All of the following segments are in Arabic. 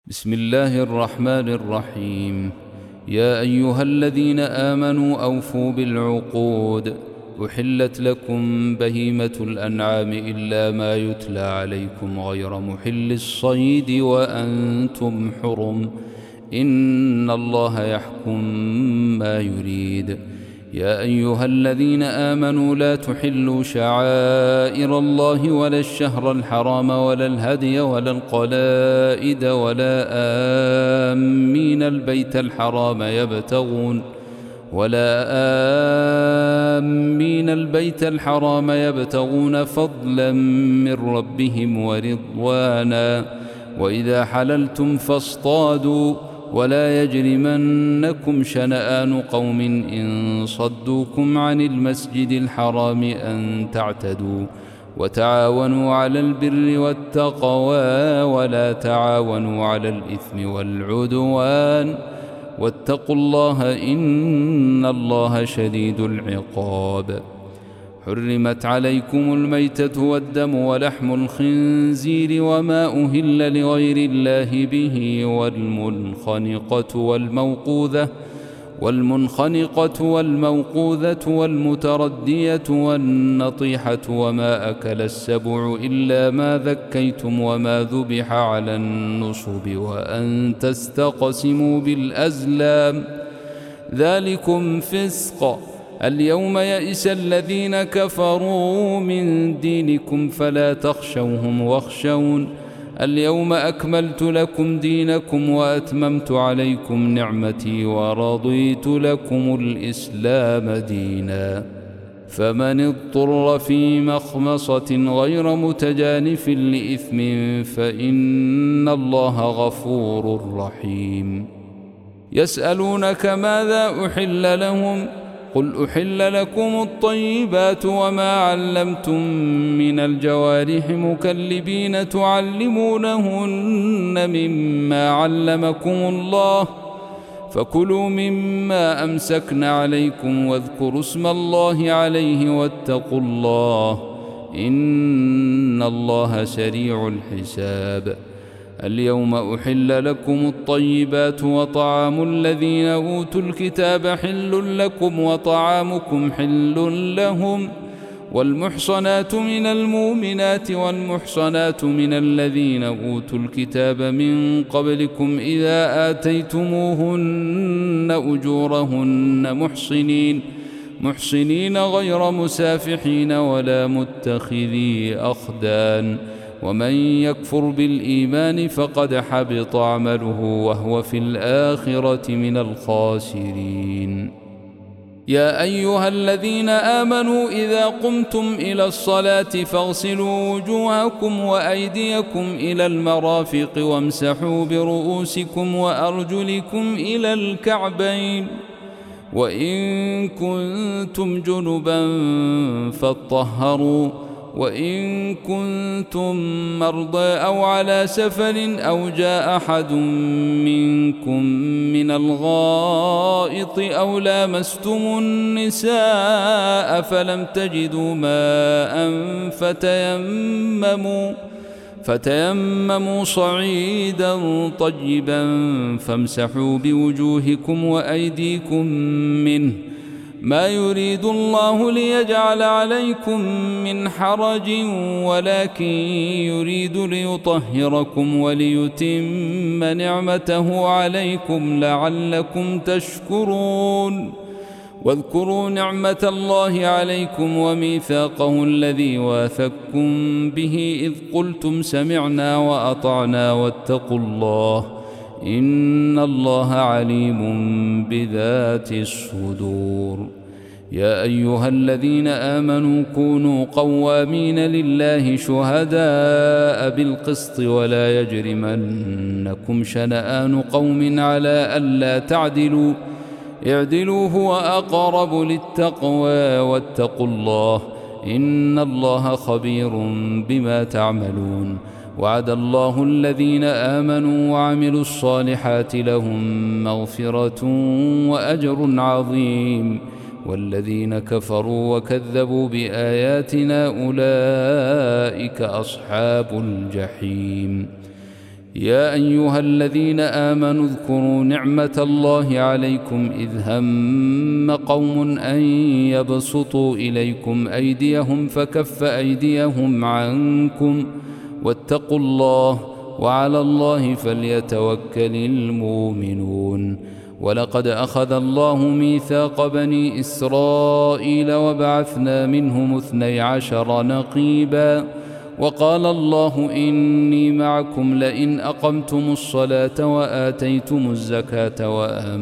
بسم الله الرحمن الرحيم. يا أيها الذين آمنوا أوفوا بالعقود. أحلت لكم بهيمة الأنعام إلا ما يتلى عليكم غير محل الصيد وأنتم حرم، إن الله يحكم ما يريد. يا أيها الذين آمنوا لا تحلوا شعائر الله ولا الشهر الحرام ولا الهدي ولا القلائد ولا آمين البيت الحرام يبتغون فضلا من ربهم ورضوانا. وإذا حللتم فاصطادوا ولا يجرمنكم شنآن قوم إن صدوكم عن المسجد الحرام أن تعتدوا. وتعاونوا على البر والتقوى ولا تعاونوا على الإثم والعدوان، واتقوا الله إن الله شديد العقاب. حرمت عليكم الميتة والدم ولحم الخنزير وما أهل لغير الله به والمنخنقة والموقوذة والمتردية والنطيحة وما أكل السبع إلا ما ذكيتم وما ذبح على النصب وأن تستقسموا بالأزلام، ذلكم فسق. اليوم يئس الذين كفروا من دينكم فلا تخشوهم واخشون. اليوم أكملت لكم دينكم وأتممت عليكم نعمتي ورضيت لكم الإسلام دينا. فمن اضطر في مخمصة غير متجانف لإثم فإن الله غفور رحيم. يسألونك ماذا أحل لهم؟ قل أحل لكم الطيبات وما علمتم من الجوارح مكلبين تعلمونهن مما علمكم الله، فكلوا مما أمسكن عليكم واذكروا اسم الله عليه واتقوا الله إن الله سريع الحساب. اليوم أحل لكم الطيبات وطعام الذين أوتوا الكتاب حل لكم وطعامكم حل لهم، والمحصنات من المؤمنات والمحصنات من الذين أوتوا الكتاب من قبلكم إذا آتيتموهن أجورهن محصنين غير مسافحين ولا متخذي أخدان، ومن يكفر بالإيمان فقد حبط عمله وهو في الآخرة من الخاسرين. يا أيها الذين آمنوا إذا قمتم إلى الصلاة فاغسلوا وجوهكم وأيديكم إلى المرافق وامسحوا برؤوسكم وأرجلكم إلى الكعبين، وإن كنتم جنبا فاطهروا، وإن كنتم مرضى أو على سفر أو جاء أحد منكم من الغائط أو لامستم النساء فلم تجدوا ماء فتيمموا صعيدا طيبا فامسحوا بوجوهكم وأيديكم منه، ما يريد الله ليجعل عليكم من حرج ولكن يريد ليطهركم وليتم نعمته عليكم لعلكم تشكرون. واذكروا نعمة الله عليكم وميثاقه الذي واثقكم به إذ قلتم سمعنا وأطعنا واتقوا الله إن الله عليم بذات الصدور. يا أيها الذين آمنوا كونوا قوامين لله شهداء بالقسط ولا يجرمنكم شنآن قوم على ألا تعدلوا، اعدلوا هو أقرب للتقوى واتقوا الله إن الله خبير بما تعملون. وعد الله الذين آمنوا وعملوا الصالحات لهم مغفرة وأجر عظيم، والذين كفروا وكذبوا بآياتنا أولئك أصحاب الجحيم. يا أيها الذين آمنوا اذكروا نعمة الله عليكم إذ هم قوم أن يبسطوا إليكم أيديهم فكف أيديهم عنكم واتقوا الله وعلى الله فليتوكل المؤمنون. ولقد أخذ الله ميثاق بني إسرائيل وبعثنا منهم 12 نقيبا وقال الله إني معكم لئن أقمتم الصلاة وآتيتم الزكاة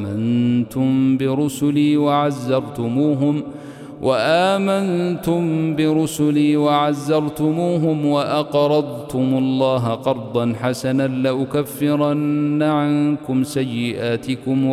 وآمنتم برسلي وعزرتموهم وأقرضتم الله قرضا حسنا لأكفرن عنكم سيئاتكم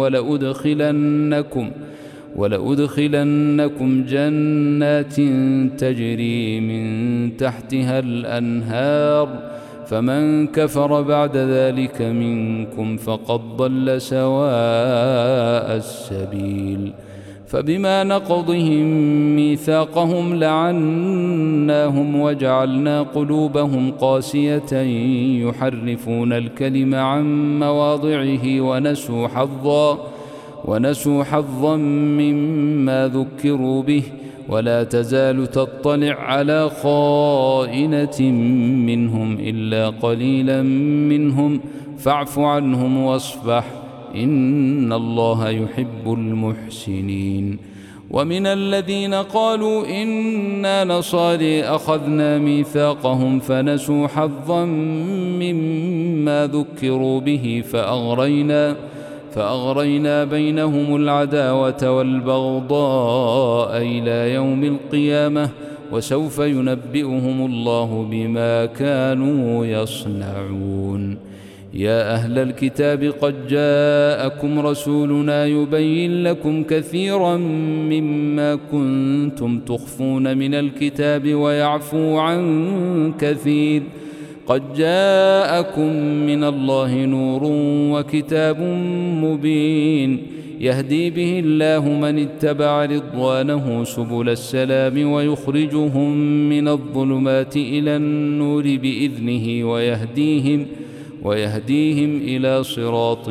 ولأدخلنكم جنات تجري من تحتها الأنهار فمن كفر بعد ذلك منكم فقد ضل سواء السبيل. فبما نقضهم ميثاقهم لعناهم وجعلنا قلوبهم قاسية يحرفون الكلم عن مواضعه ونسوا حظا مما ذكروا به ولا تزال تطلع على خائنة منهم إلا قليلا منهم فاعف عنهم واصفح إن الله يحب المحسنين. ومن الذين قالوا إنا نصارى أخذنا ميثاقهم فنسوا حظا مما ذكروا به فأغرينا بينهم العداوة والبغضاء إلى يوم القيامة وسوف ينبئهم الله بما كانوا يصنعون. يا أهل الكتاب قد جاءكم رسولنا يبين لكم كثيرا مما كنتم تخفون من الكتاب ويعفو عن كثير قد جاءكم من الله نور وكتاب مبين يهدي به الله من اتبع رضوانه سبل السلام ويخرجهم من الظلمات إلى النور بإذنه ويهديهم إلى صراط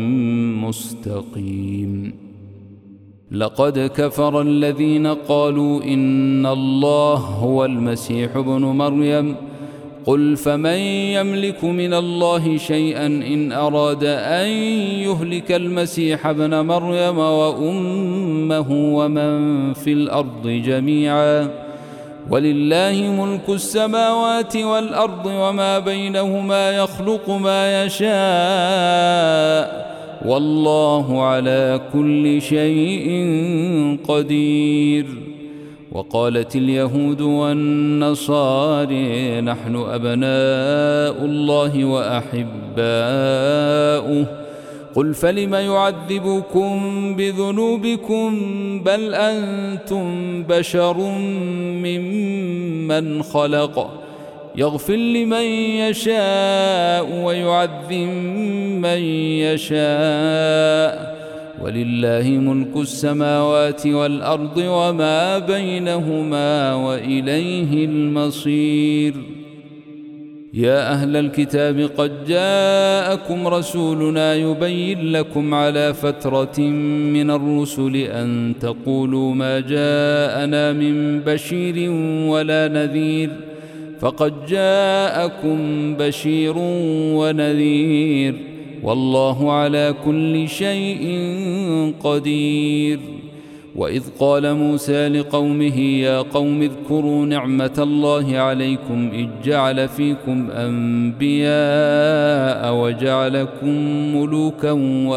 مستقيم. لقد كفر الذين قالوا إن الله هو المسيح ابن مريم قل فمن يملك من الله شيئا إن أراد أن يهلك المسيح ابن مريم وأمه ومن في الأرض جميعا ولله ملك السماوات والأرض وما بينهما يخلق ما يشاء والله على كل شيء قدير. وقالت اليهود والنصارى نحن أبناء الله وأحباؤه قل فلم يعذبكم بذنوبكم بل أنتم بشر ممن خلق يغفر لمن يشاء ويعذب من يشاء ولله ملك السماوات والأرض وما بينهما وإليه المصير. يا أهل الكتاب قد جاءكم رسولنا يبين لكم على فترة من الرسل أن تقولوا ما جاءنا من بشير ولا نذير فقد جاءكم بشير ونذير والله على كل شيء قدير. وإذ قال موسى لقومه يا قوم اذكروا نعمة الله عليكم إذ جعل فيكم أنبياء وجعلكم ملوكا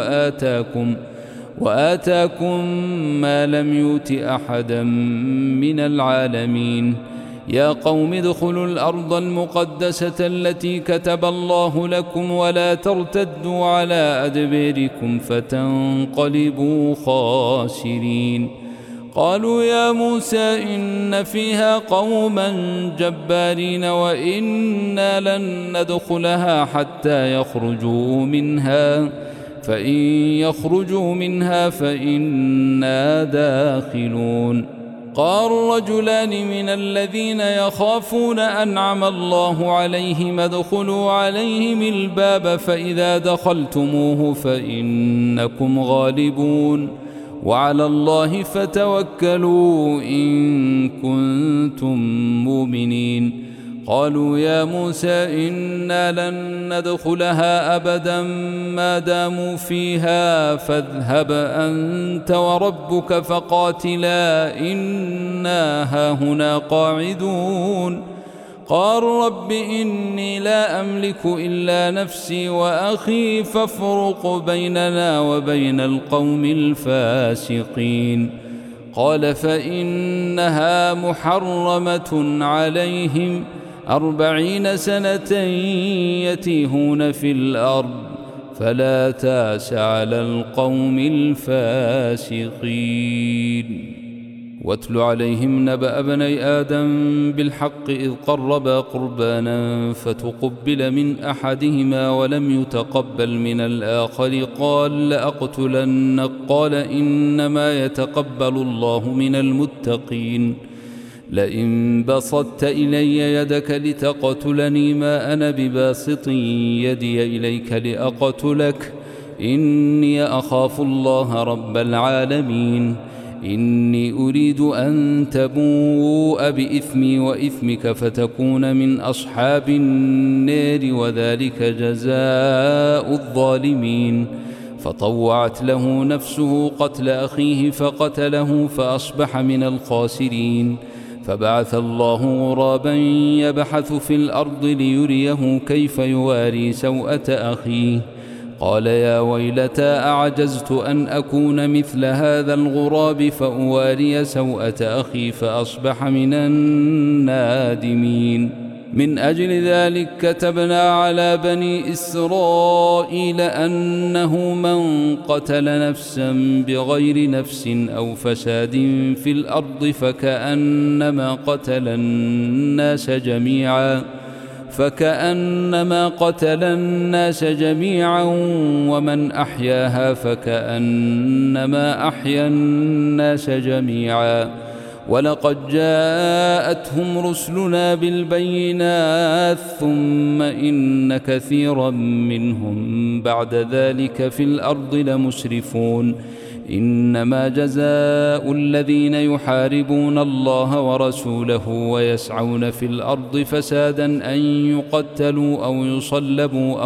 وآتاكم ما لم يؤت أحدا من العالمين. يا قوم ادخلوا الأرض المقدسة التي كتب الله لكم ولا ترتدوا على أدباركم فتنقلبوا خاسرين. قالوا يا موسى إن فيها قوما جبارين وإنا لن ندخلها حتى يخرجوا منها فإن يخرجوا منها فإنا داخلون. قال رجلان من الذين يخافون أنعم الله عليهم ادخلوا عليهم الباب فإذا دخلتموه فإنكم غالبون وعلى الله فتوكلوا إن كنتم مؤمنين. قالوا يا موسى إنا لن ندخلها أبدا ما داموا فيها فاذهب أنت وربك فقاتلا إنا هاهنا قاعدون. قال رب إني لا أملك إلا نفسي وأخي فافرق بيننا وبين القوم الفاسقين. قال فإنها محرمة عليهم 40 سنة يتيهون في الأرض فلا تأس على القوم الفاسقين. واتل عليهم نبأ بني آدم بالحق إذ قربا قربانا فتقبل من أحدهما ولم يتقبل من الآخر قال لأقتلنك قال إنما يتقبل الله من المتقين. لئن بسطت إلي يدك لتقتلني ما أنا بباسط يدي إليك لأقتلك إني أخاف الله رب العالمين. إني أريد أن تبوء بإثمي وإثمك فتكون من أصحاب النار وذلك جزاء الظالمين. فطوعت له نفسه قتل أخيه فقتله فأصبح من الخاسرين. فبعث الله غرابا يبحث في الأرض ليريه كيف يواري سوءة أخيه قال يا ويلتى أعجزت أن أكون مثل هذا الغراب فأواري سوءة أخي فأصبح من النادمين. من أجل ذلك كتبنا على بني إسرائيل أنه من قتل نفسا بغير نفس أو فساد في الأرض فكأنما قتل الناس جميعا ومن أحياها فكأنما أحيا الناس جميعا. ولقد جاءتهم رسلنا بالبينات ثم إن كثيرا منهم بعد ذلك في الأرض لمسرفون. إنما جزاء الذين يحاربون الله ورسوله ويسعون في الأرض فسادا أن يقتلوا أو يصلبوا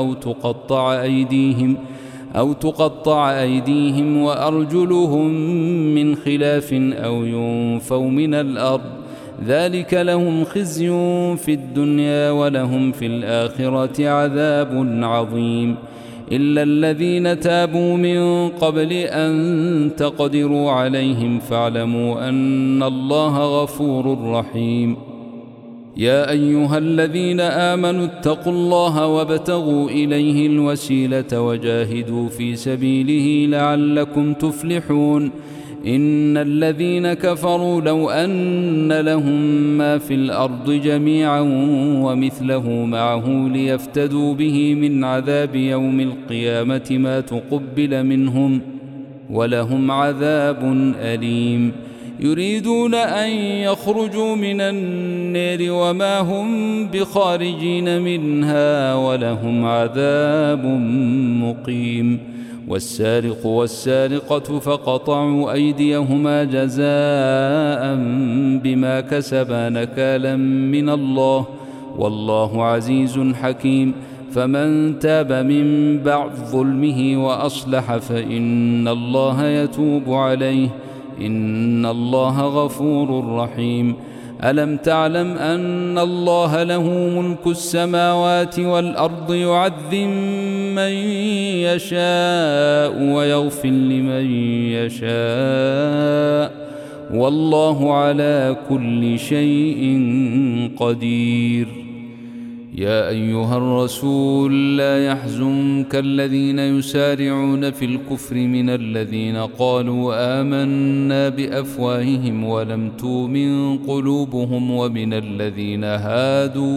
أو تقطع أيديهم وأرجلهم من خلاف أو ينفوا من الأرض ذلك لهم خزي في الدنيا ولهم في الآخرة عذاب عظيم. إلا الذين تابوا من قبل أن تقدروا عليهم فاعلموا أن الله غفور رحيم. يا أيها الذين آمنوا اتقوا الله وابتغوا إليه الوسيلة وجاهدوا في سبيله لعلكم تفلحون. إن الذين كفروا لو أن لهم ما في الأرض جميعا ومثله معه ليفتدوا به من عذاب يوم القيامة ما تقبل منهم ولهم عذاب أليم. يريدون أن يخرجوا من النار وما هم بخارجين منها ولهم عذاب مقيم. والسارق والسارقة فقطعوا أيديهما جزاء بما كسبا نكالا من الله والله عزيز حكيم. فمن تاب من بعد ظلمه وأصلح فإن الله يتوب عليه إن الله غفور رحيم. ألم تعلم أن الله له ملك السماوات والأرض يعذب من يشاء ويغفر لمن يشاء والله على كل شيء قدير. يا أيها الرسول لا يحزنك الذين يسارعون في الكفر من الذين قالوا آمنا بأفواههم ولم تؤمن قلوبهم ومن الذين هادوا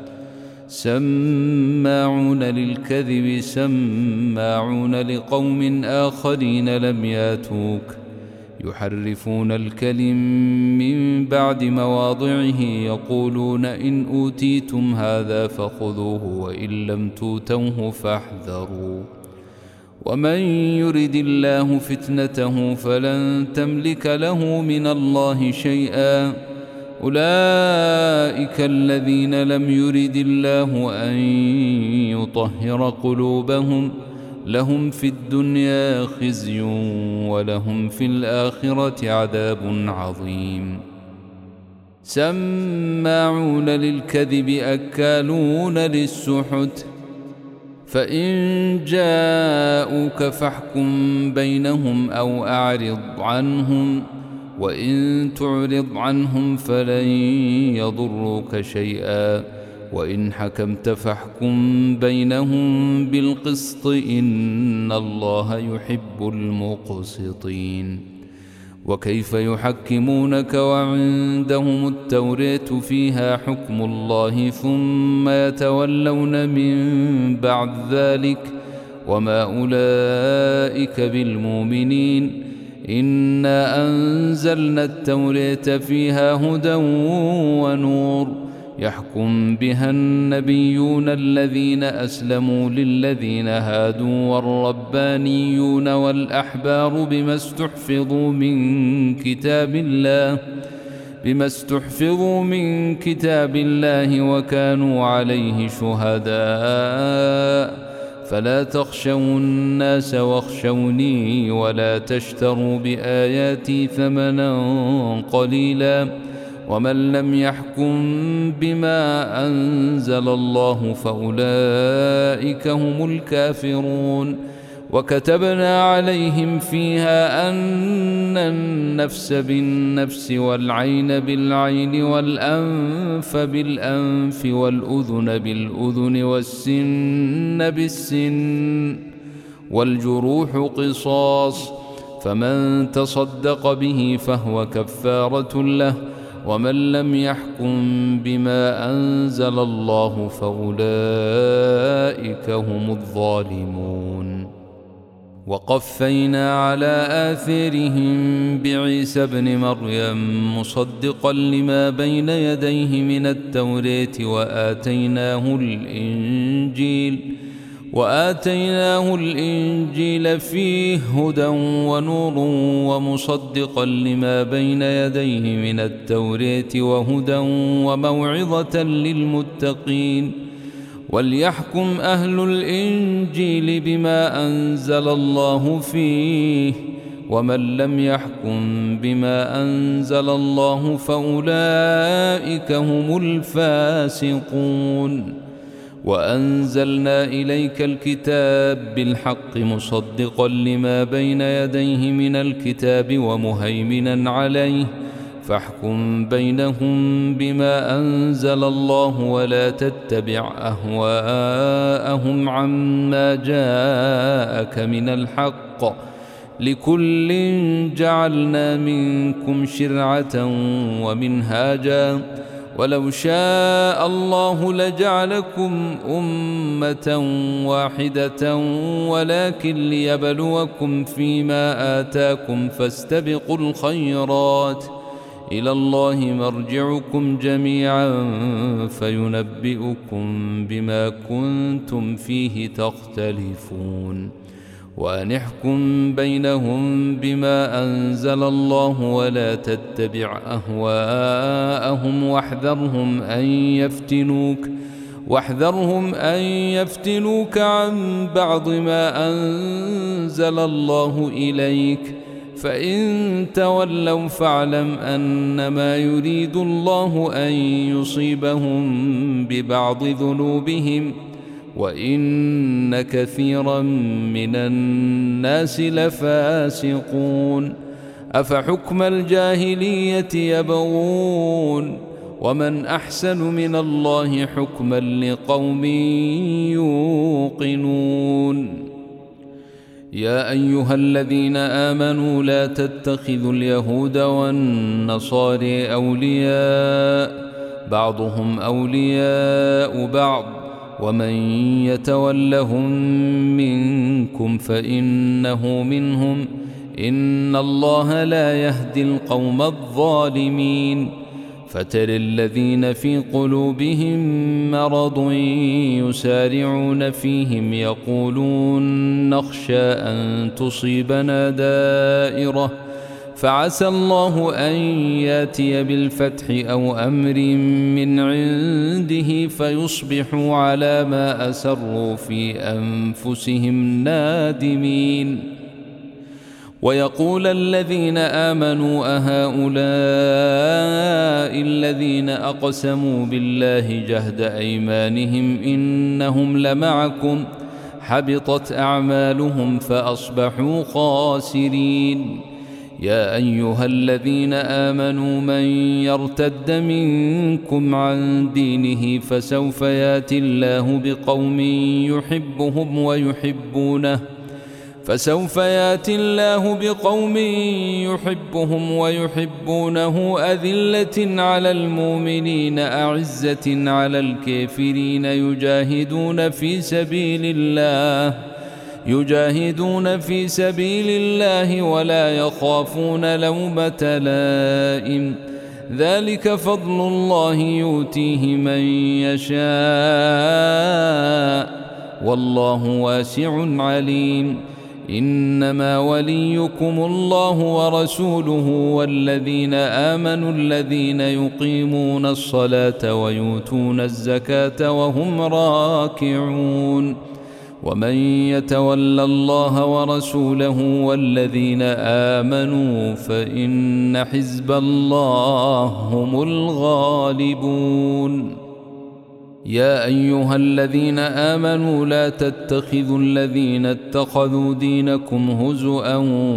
سماعون للكذب سماعون لقوم آخرين لم ياتوك يحرفون الكلم من بعد مواضعه يقولون إن أوتيتم هذا فخذوه وإن لم توتوه فاحذروا ومن يرد الله فتنته فلن تملك له من الله شيئا أولئك الذين لم يرد الله أن يطهر قلوبهم لهم في الدنيا خزي ولهم في الآخرة عذاب عظيم سماعون للكذب أكالون للسحت فإن جاءوك فاحكم بينهم أو أعرض عنهم وإن تعرض عنهم فلن يضروك شيئا وإن حكمت فاحكم بينهم بالقسط إن الله يحب المقسطين وكيف يحكمونك وعندهم التوراة فيها حكم الله ثم يتولون من بعد ذلك وما أولئك بالمؤمنين إنا أنزلنا التوراة فيها هدى ونور يحكم بها النبيون الذين أسلموا للذين هادوا والربانيون والأحبار بما استحفظوا من كتاب الله وكانوا عليه شهداء فلا تخشوا الناس واخشوني ولا تشتروا بآياتي ثمنا قليلا ومن لم يحكم بما أنزل الله فأولئك هم الكافرون وكتبنا عليهم فيها أن النفس بالنفس والعين بالعين والأنف بالأنف والأذن بالأذن والسن بالسن والجروح قصاص فمن تصدق به فهو كفارة له ومن لم يحكم بما أنزل الله فأولئك هم الظالمون وقفينا على آثارهم بعيسى ابن مريم مصدقا لما بين يديه من التوراة وآتيناه الإنجيل فيه هدى ونور ومصدقا لما بين يديه من التوراة وهدى وموعظة للمتقين وليحكم أهل الإنجيل بما أنزل الله فيه ومن لم يحكم بما أنزل الله فأولئك هم الفاسقون وأنزلنا إليك الكتاب بالحق مصدقا لما بين يديه من الكتاب ومهيمنا عليه فاحكم بينهم بما أنزل الله ولا تتبع أهواءهم عما جاءك من الحق لكل جعلنا منكم شرعة ومنهاجا ولو شاء الله لجعلكم أمة واحدة ولكن ليبلوكم فيما آتاكم فاستبقوا الخيرات إلى الله مرجعكم جميعا فينبئكم بما كنتم فيه تختلفون وأن احكم بينهم بما أنزل الله ولا تتبع أهواءهم واحذرهم أن يفتنوك عن بعض ما أنزل الله إليك فإن تولوا فاعلم أنما يريد الله أن يصيبهم ببعض ذنوبهم وإن كثيرا من الناس لفاسقون أفحكم الجاهلية يبغون ومن أحسن من الله حكما لقوم يوقنون يا أيها الذين آمنوا لا تتخذوا اليهود والنصارى أولياء بعضهم أولياء بعض ومن يتولهم منكم فإنه منهم إن الله لا يهدي القوم الظالمين. فترى الذين في قلوبهم مرض يسارعون فيهم يقولون نخشى أن تصيبنا دائرة فعسى الله أن ياتي بالفتح أو أمر من عنده فيصبحوا على ما أسروا في أنفسهم نادمين. ويقول الذين آمنوا أهؤلاء الذين أقسموا بالله جهد أيمانهم إنهم لمعكم حبطت أعمالهم فأصبحوا خاسرين. يا أيها الذين آمنوا من يرتد منكم عن دينه فسوف ياتي الله بقوم يحبهم ويحبونه أذلة على المؤمنين أعزة على الكافرين يجاهدون في سبيل الله ولا يخافون لومة لائم. ذلك فضل الله يؤتيه من يشاء والله واسع عليم. إنما وليكم الله ورسوله والذين آمنوا الذين يقيمون الصلاة ويؤتون الزكاة وهم راكعون. ومن يتول الله ورسوله والذين آمنوا فإن حزب الله هم الغالبون. يا أيها الذين آمنوا لا تتخذوا الذين اتخذوا دينكم هزؤا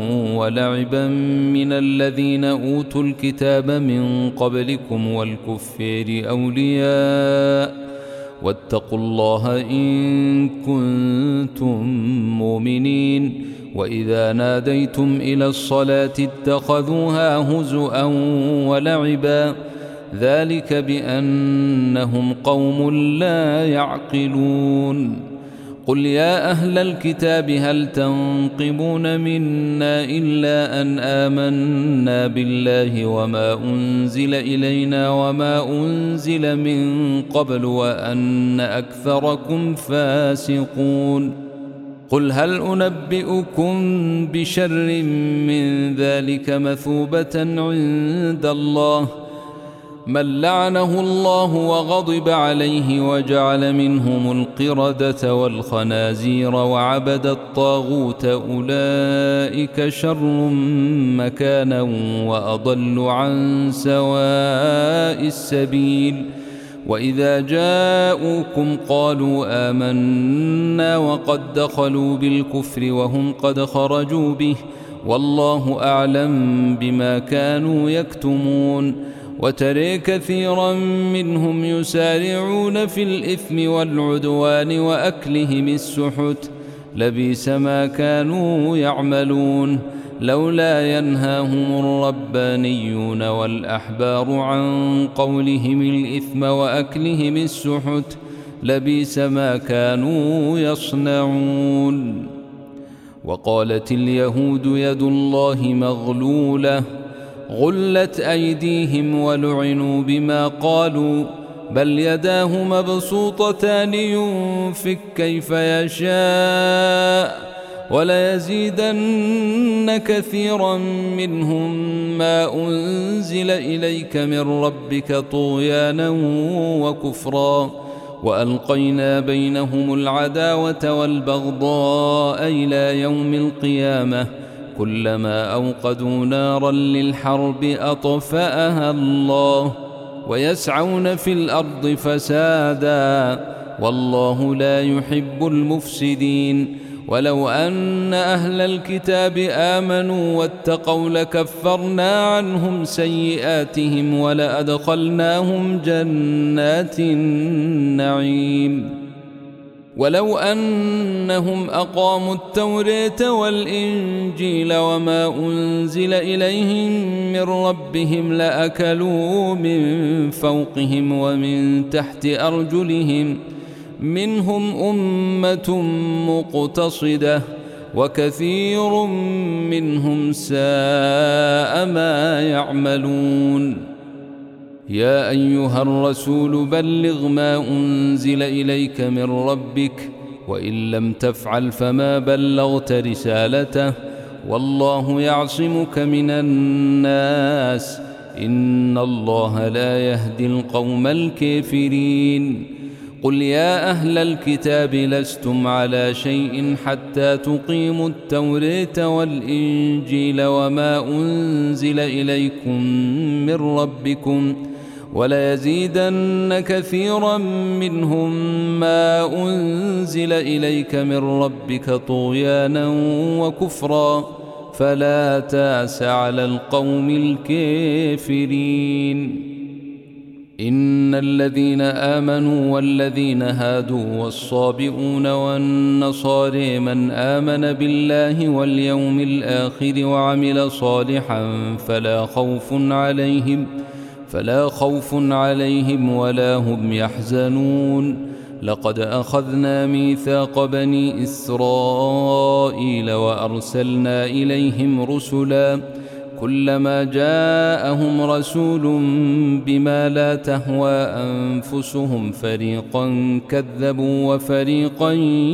ولعبا من الذين أوتوا الكتاب من قبلكم والكفار أولياء واتقوا الله إن كنتم مؤمنين. وإذا ناديتم إلى الصلاة اتخذوها هزؤا ولعبا ذلك بأنهم قوم لا يعقلون. قل يا أهل الكتاب هل تنقمون منا إلا أن آمنا بالله وما أنزل إلينا وما أنزل من قبل وأن أكثركم فاسقون. قل هل أنبئكم بشر من ذلك مثوبة عند الله من لعنه الله وغضب عليه وجعل منهم القردة والخنازير وعبد الطاغوت أولئك شر مكانا وأضل عن سواء السبيل. وإذا جاءوكم قالوا آمنا وقد دخلوا بالكفر وهم قد خرجوا به والله أعلم بما كانوا يكتمون. وترى كثيرا منهم يسارعون في الإثم والعدوان وأكلهم السحت لبئس ما كانوا يعملون. لولا ينهاهم الربانيون والأحبار عن قولهم الإثم وأكلهم السحت لبئس ما كانوا يصنعون. وقالت اليهود يد الله مغلولة غلت أيديهم ولعنوا بما قالوا بل يداه مبسوطتان ينفق كيف يشاء وليزيدن كثيرا منهم ما أنزل إليك من ربك طغيانا وكفرا وألقينا بينهم العداوة والبغضاء إلى يوم القيامة كلما أوقدوا نارا للحرب أطفأها الله ويسعون في الأرض فسادا والله لا يحب المفسدين. ولو أن أهل الكتاب آمنوا واتقوا لكفرنا عنهم سيئاتهم ولأدخلناهم جنات النعيم. ولو أنهم أقاموا التوراة والإنجيل وما أنزل إليهم من ربهم لأكلوا من فوقهم ومن تحت أرجلهم منهم أمة مقتصدة وكثير منهم ساء ما يعملون. يا أيها الرسول بلغ ما أنزل إليك من ربك، وإن لم تفعل فما بلغت رسالته، والله يعصمك من الناس، إن الله لا يهدي القوم الكافرين. قل يا أهل الكتاب لستم على شيء حتى تقيموا التوراة والإنجيل وما أنزل إليكم من ربكم، وليزيدن كثيرا منهم ما أنزل إليك من ربك طغيانا وكفرا، فلا تأس على القوم الكافرين. إن الذين آمنوا والذين هادوا والصابئون والنصارى من آمن بالله واليوم الآخر وعمل صالحا فلا خوف عليهم ولا هم يحزنون. لقد أخذنا ميثاق بني إسرائيل وأرسلنا إليهم رسلا، كلما جاءهم رسول بما لا تهوى أنفسهم فريقا كذبوا وفريقا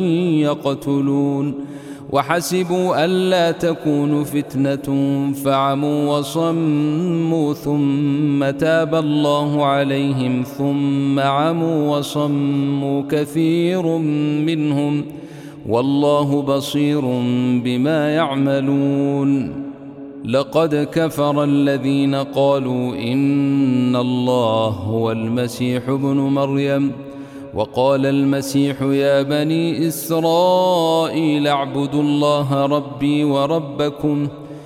يقتلون، وحسبوا ألا تكون فتنة فعموا وصموا ثم تاب الله عليهم ثم عموا وصموا كثير منهم، والله بصير بما يعملون. لقد كفر الذين قالوا إن الله هو المسيح ابن مريم، وقال المسيح يا بني إسرائيل اعبدوا الله ربي وربكم،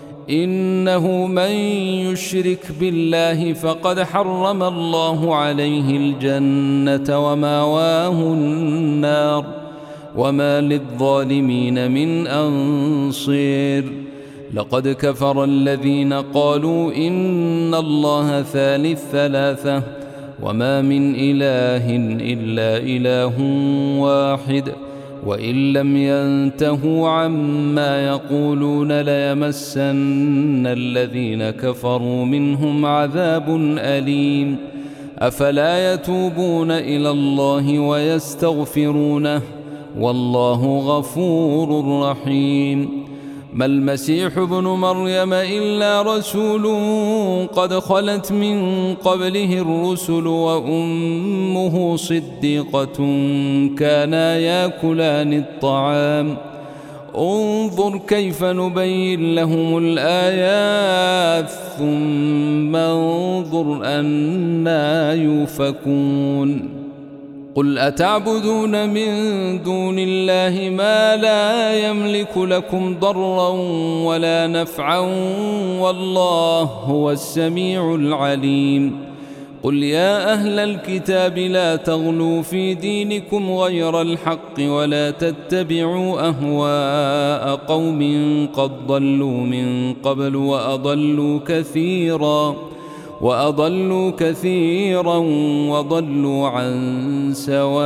إنه من يشرك بالله فقد حرم الله عليه الجنة ومأواه النار، وما للظالمين من أنصير. لقد كفر الذين قالوا إن الله ثالث ثلاثة، وما من إله إلا إله واحد، وإن لم ينتهوا عما يقولون ليمسن الذين كفروا منهم عذاب أليم. أفلا يتوبون إلى الله ويستغفرونه، والله غفور رحيم. ما المسيح ابن مريم إلا رسول قد خلت من قبله الرسل وأمه صديقة كانا يأكلان الطعام، انظر كيف نبين لهم الآيات ثم انظر أنى يؤفكون. قل أتعبدون من دون الله ما لا يملك لكم ضرا ولا نفعا والله هو السميع العليم. قل يا أهل الكتاب لا تغلوا في دينكم غير الحق ولا تتبعوا أهواء قوم قد ضلوا من قبل وأضلوا كثيرا وضلوا عن سواء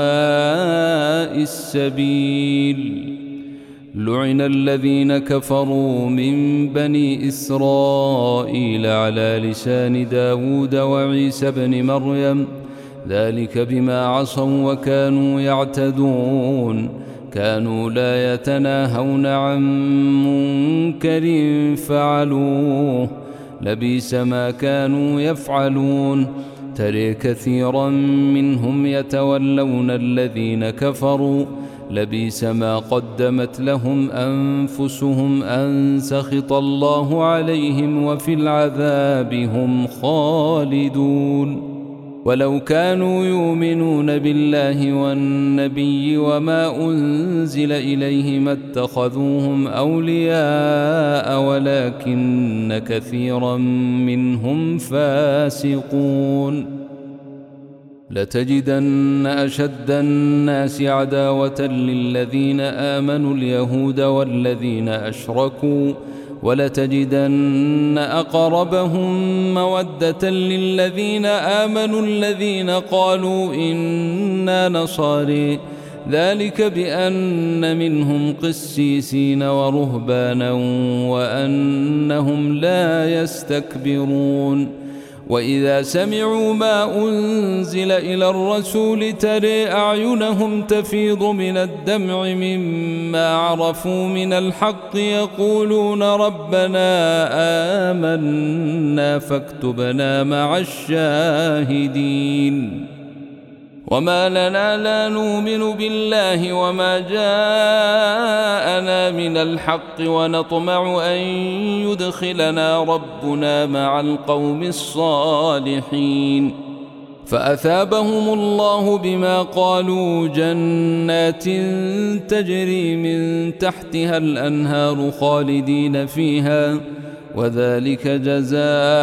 السبيل. لعن الذين كفروا من بني إسرائيل على لسان داود وعيسى بن مريم، ذلك بما عصوا وكانوا يعتدون، كانوا لا يتناهون عن منكر فعلوه، لبئس ما كانوا يفعلون. ترى كثيرا منهم يتولون الذين كفروا، لبئس ما قدمت لهم أنفسهم أن سخط الله عليهم وفي العذاب هم خالدون. ولو كانوا يؤمنون بالله والنبي وما أنزل إليه ما اتخذوهم أولياء ولكن كثيرا منهم فاسقون. لتجدن أشد الناس عداوة للذين آمنوا اليهود والذين أشركوا، ولتجدن أقربهم مودة للذين آمنوا الذين قالوا إنا نصارى، ذلك بأن منهم قسيسين ورهبانا وأنهم لا يستكبرون وإذا سمعوا ما أنزل إلى الرسول ترى أعينهم تفيض من الدمع مما عرفوا من الحق يقولون ربنا آمنا فاكتبنا مع الشاهدين وما لنا لا نؤمن بالله وما جاءنا من الحق ونطمع أن يدخلنا ربنا مع القوم الصالحين فأثابهم الله بما قالوا جنات تجري من تحتها الأنهار خالدين فيها وذلك جزاء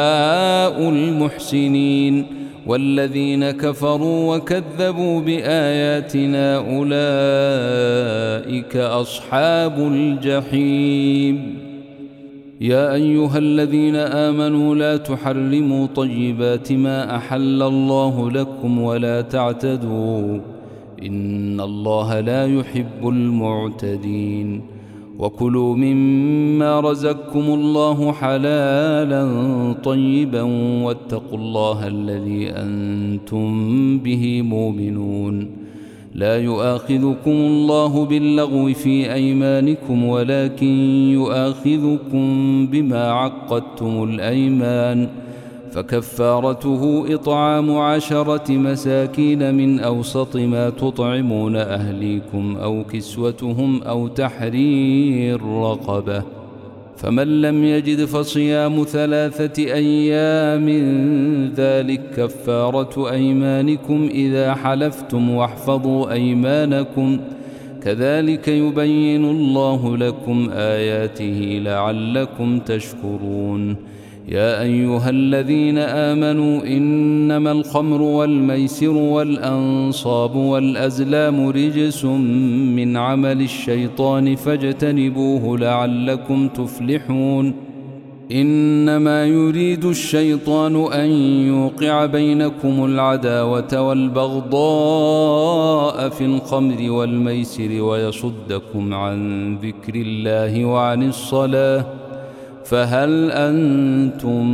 المحسنين والذين كفروا وكذبوا بآياتنا أولئك أصحاب الجحيم يا أيها الذين آمنوا لا تحرموا طيبات ما أحل الله لكم ولا تعتدوا إن الله لا يحب المعتدين وكلوا مما رزقكم الله حلالا طيبا واتقوا الله الذي أنتم به مؤمنون لا يؤاخذكم الله باللغو في أيمانكم ولكن يؤاخذكم بما عقدتم الأيمان فكفارته إطعام 10 مساكين من أوسط ما تطعمون أهليكم أو كسوتهم أو تحرير رقبة فمن لم يجد فصيام 3 أيام ذلك كفارة أيمانكم إذا حلفتم واحفظوا أيمانكم كذلك يبين الله لكم آياته لعلكم تشكرون يا أيها الذين آمنوا إنما الخمر والميسر والأنصاب والأزلام رجس من عمل الشيطان فاجتنبوه لعلكم تفلحون إنما يريد الشيطان أن يوقع بينكم العداوة والبغضاء في الخمر والميسر ويصدكم عن ذكر الله وعن الصلاة فهل أنتم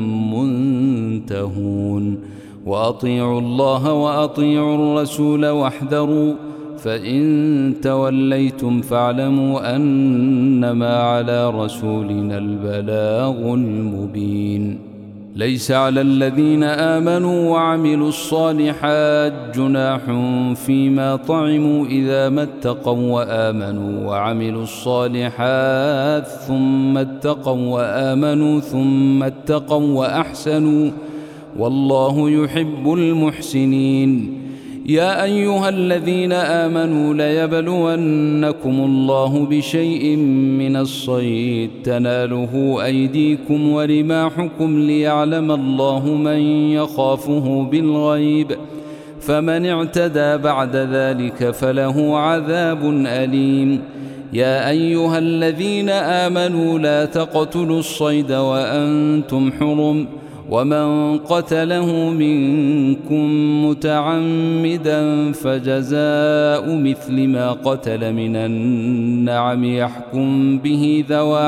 منتهون وأطيعوا الله وأطيعوا الرسول واحذروا فإن توليتم فاعلموا أنما على رسولنا البلاغ المبين ليس على الذين آمنوا وعملوا الصالحات جناح فيما طعموا إذا ما اتقوا وآمنوا وعملوا الصالحات ثم اتقوا وآمنوا ثم اتقوا وأحسنوا والله يحب المحسنين يا أيها الذين آمنوا ليبلونكم الله بشيء من الصيد تناله أيديكم ورماحكم ليعلم الله من يخافه بالغيب فمن اعتدى بعد ذلك فله عذاب أليم يا أيها الذين آمنوا لا تقتلوا الصيد وأنتم حرم ومن قتله منكم متعمدا فجزاء مثل ما قتل من النعم يحكم به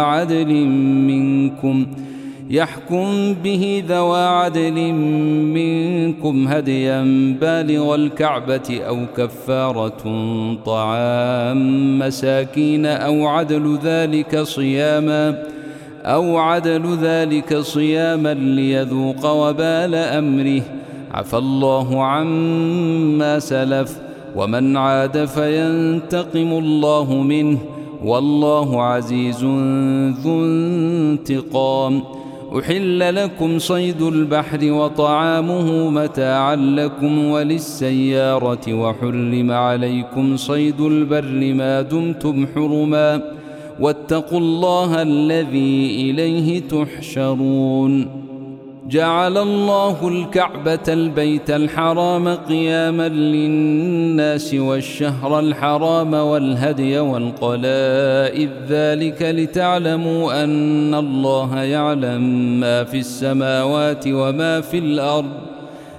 ذوى عدل منكم هديا بالغ الكعبة أو كفارة طعام مساكين أو عدل ذلك صياما ليذوق وبال أمره عفى الله عما سلف ومن عاد فينتقم الله منه والله عزيز ذو انتقام أحل لكم صيد البحر وطعامه متاعا لكم وللسيارة وحرم عليكم صيد البر ما دمتم حرما واتقوا الله الذي إليه تحشرون جعل الله الكعبة البيت الحرام قياما للناس والشهر الحرام والهدي والقلائد ذلك لتعلموا أن الله يعلم ما في السماوات وما في الأرض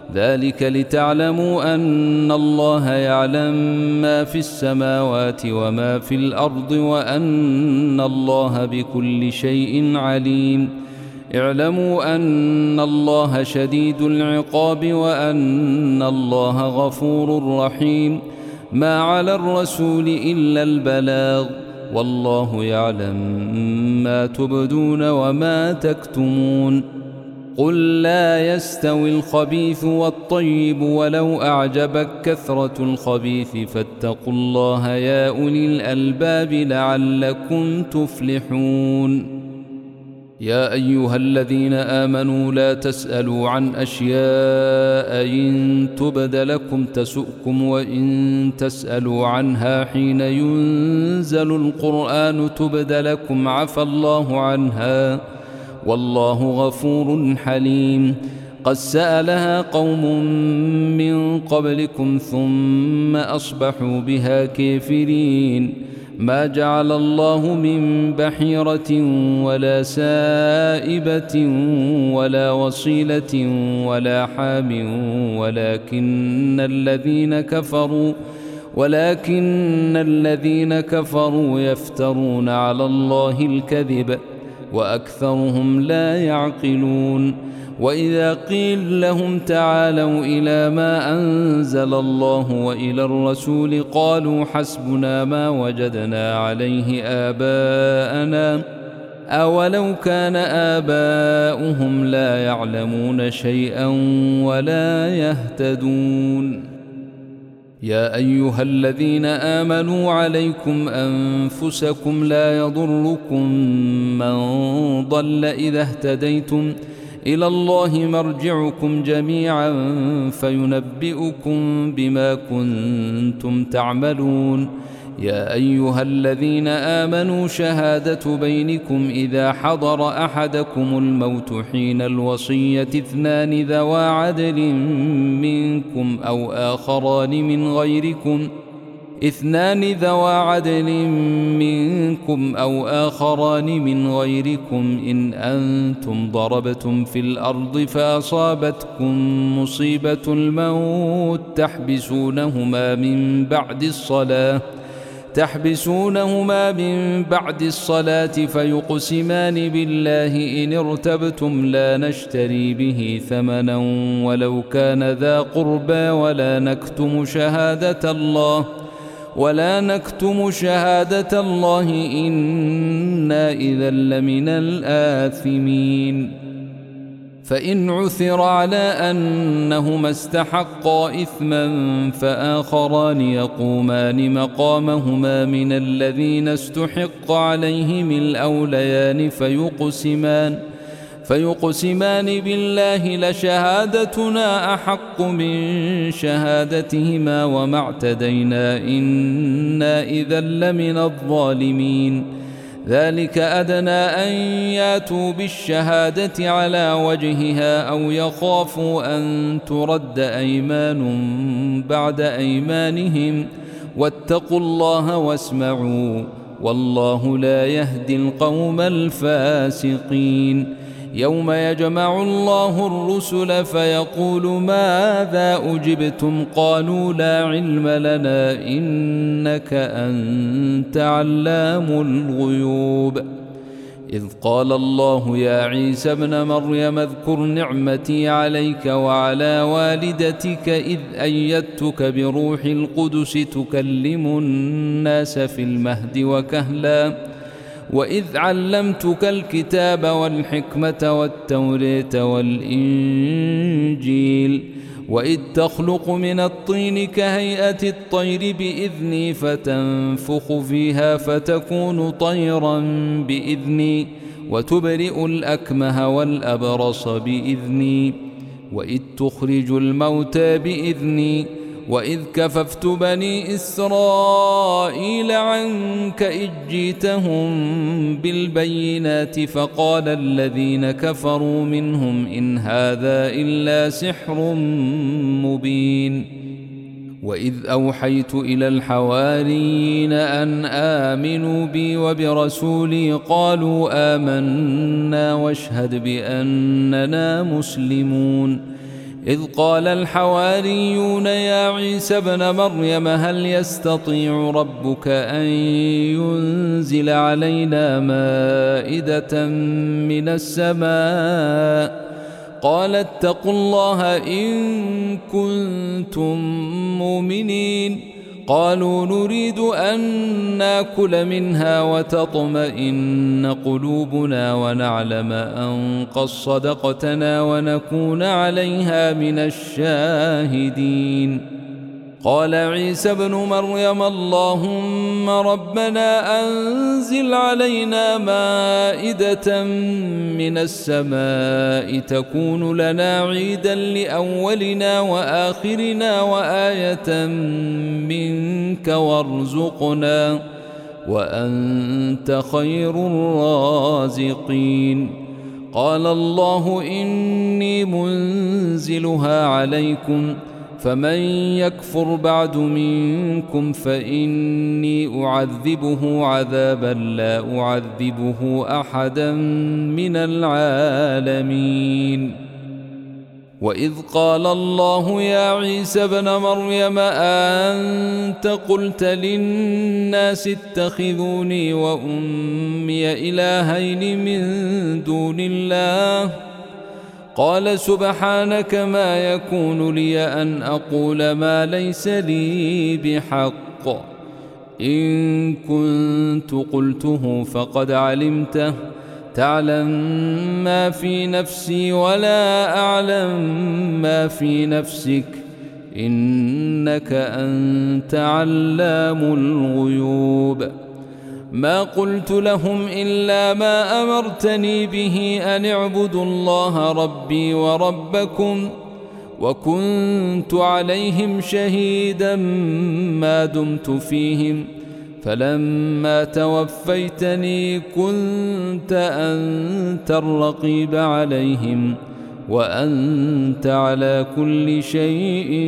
ذلك لتعلموا أن الله يعلم ما في السماوات وما في الأرض وأن الله بكل شيء عليم. اعلموا أن الله شديد العقاب وأن الله غفور رحيم. ما على الرسول إلا البلاغ، والله يعلم ما تبدون وما تكتمون. قل لا يستوي الخبيث والطيب ولو أعجبك كثرة الخبيث فاتقوا الله يا أولي الألباب لعلكم تفلحون. يا أيها الذين آمنوا لا تسألوا عن أشياء إن تبد لكم تسؤكم وإن تسألوا عنها حين ينزل القرآن تبد لكم عفى الله عنها والله غفور حليم. قد سألها قوم من قبلكم ثم أصبحوا بها كافرين. ما جعل الله من بحيرة ولا سائبة ولا وصيلة ولا حام ولكن الذين كفروا يفترون على الله الكذب وأكثرهم لا يعقلون. وإذا قيل لهم تعالوا إلى ما أنزل الله وإلى الرسول قالوا حسبنا ما وجدنا عليه آباءنا أولو كان آباؤهم لا يعلمون شيئا ولا يهتدون. يا أيها الذين آمنوا عليكم أنفسكم لا يضركم من ضل إذا اهتديتم إلى الله مرجعكم جميعا فينبئكم بما كنتم تعملون. يا أيها الذين آمنوا شهادة بينكم إذا حضر أحدكم الموت حين الوصية اثنان ذوا عدل منكم أو آخران من غيركم إن أنتم ضربتم في الأرض فأصابتكم مصيبة الموت تحبسونهما من بعد الصلاة فيقسمان بالله إن ارتبتم لا نشتري به ثمنا ولو كان ذا قربى ولا نكتم شهادة الله إنا إذا لمن الآثمين. فإن عثر على أنهما استحقا إثما فآخران يقومان مقامهما من الذين استحق عليهم الأوليان فيقسمان بالله لشهادتنا أحق من شهادتهما وما اعتدينا إنا إذا لمن الظالمين. ذلك أدنى أن ياتوا بالشهادة على وجهها أو يخافوا أن ترد أيمان بعد أيمانهم واتقوا الله واسمعوا والله لا يهدي القوم الفاسقين. يوم يجمع الله الرسل فيقول ماذا أجبتم قالوا لا علم لنا إنك أنت علام الغيوب. إذ قال الله يا عيسى ابن مريم اذكر نعمتي عليك وعلى والدتك إذ أيدتك بروح القدس تكلم الناس في المهد وكهلا وإذ علمتك الكتاب والحكمة والتوراة والإنجيل وإذ تخلق من الطين كهيئة الطير بإذني فتنفخ فيها فتكون طيرا بإذني وتبرئ الأكمه والأبرص بإذني وإذ تخرج الموتى بإذني وإذ كففت بني إسرائيل عنك إذ جئتهم بالبينات فقال الذين كفروا منهم إن هذا إلا سحر مبين. وإذ أوحيت إلى الحواريين أن آمنوا بي وبرسولي قالوا آمنا واشهد بأننا مسلمون. إذ قال الحواريون يا عيسى ابن مريم هل يستطيع ربك أن ينزل علينا مائدة من السماء قال اتقوا الله إن كنتم مؤمنين قالوا نريد أن ناكل منها وتطمئن قلوبنا ونعلم أن قد صدقتنا ونكون عليها من الشاهدين قال عيسى ابن مريم اللهم ربنا أنزل علينا مائدة من السماء تكون لنا عيدا لأولنا وآخرنا وآية منك وارزقنا وأنت خير الرازقين قال الله إني منزلها عليكم فمن يكفر بعد منكم فإني أعذبه عذابا لا أعذبه أحدا من العالمين وإذ قال الله يا عيسى ابن مريم أنت قلت للناس اتخذوني وأمي إلهين من دون الله قال سبحانك ما يكون لي أن أقول ما ليس لي بحق إن كنت قلته فقد علمته تعلم ما في نفسي ولا أعلم ما في نفسك إنك أنت علام الغيوب ما قلت لهم إلا ما أمرتني به أن اعبدوا الله ربي وربكم وكنت عليهم شهيدا ما دمت فيهم فلما توفيتني كنت أنت الرقيب عليهم وأنت على كل شيء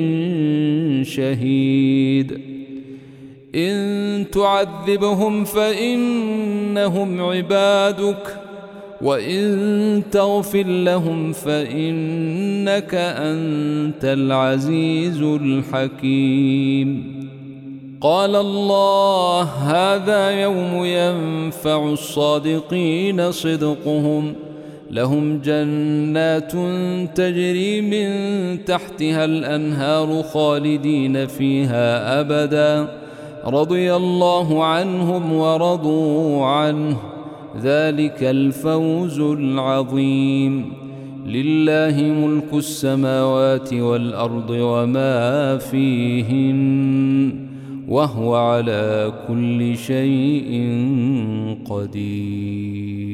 شهيد إن تعذبهم فإنهم عبادك وإن تغفر لهم فإنك أنت العزيز الحكيم قال الله هذا يوم ينفع الصادقين صدقهم لهم جنات تجري من تحتها الأنهار خالدين فيها أبدا رضي الله عنهم ورضوا عنه ذلك الفوز العظيم لله ملك السماوات والأرض وما فيهن وهو على كل شيء قدير